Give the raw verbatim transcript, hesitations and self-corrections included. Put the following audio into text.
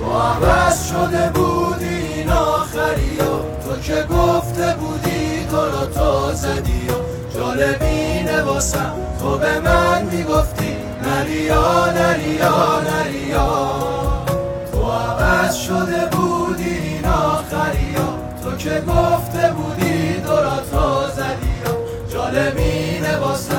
تو عوض شده بودی این آخری و تو که گفته بودی تو رو تو زدی و جالبینه واسم تو به من میگفتی نریا نریا نریا. تو عوض شده بودی این آخری و تو که گفته بودی تو رو تو زدی و جالبینه واسم